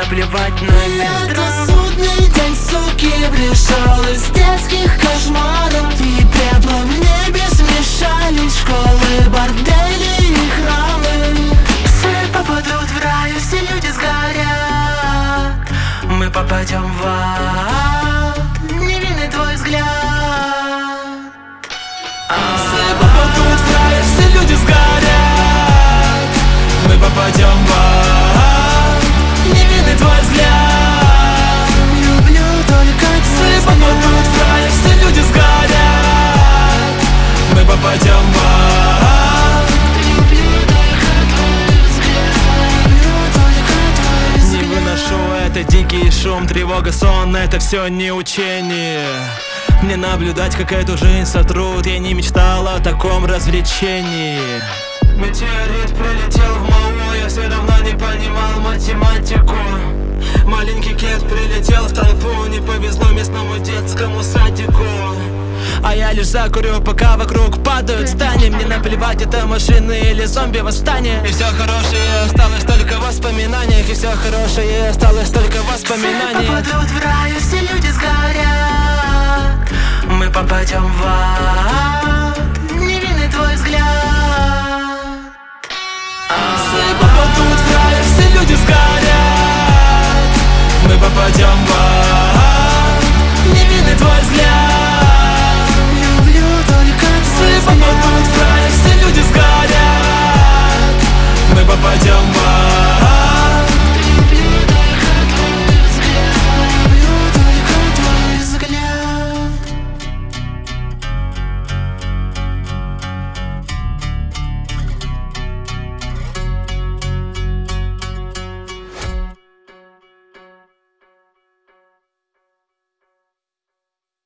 наплевать на мир. Это судный день, суки, пришел из детских кошмаров. И пеплом в небе смешались школы, бордели и храмы. Все попадут в рай, все люди сгорят. Мы попадем в ад. Невинный твой взгляд. Все попадут в рай, все люди сгорят. Мы попадем в ад. Невинный твой взгляд. Люблю только Все попадут в рай, все люди сгорят. Мы попадем в ад. люблю только твой взгляд. Люблю только твой взгляд. Не выношу это дикий шум, тревога, сон, это все не учение. Мне наблюдать, как эту жизнь сотрут. Я не мечтал о таком развлечении. Метеорит прилетел в МАУ, я все равно не понимал математику. Маленький кет прилетел в толпу, не повезло местному детскому садику. А я лишь закурю, пока вокруг падают здания. Мне наплевать, это машины или зомби восстание. И все хорошее осталось только в воспоминаниях. И все хорошее осталось только в воспоминаниях. Попадут в рай, все люди сгорят. Мы попадем в ад. Невинный твой взгляд. Все попадут в рай, все люди сгорят. Мы попадем в ад. Невинный твой взгляд.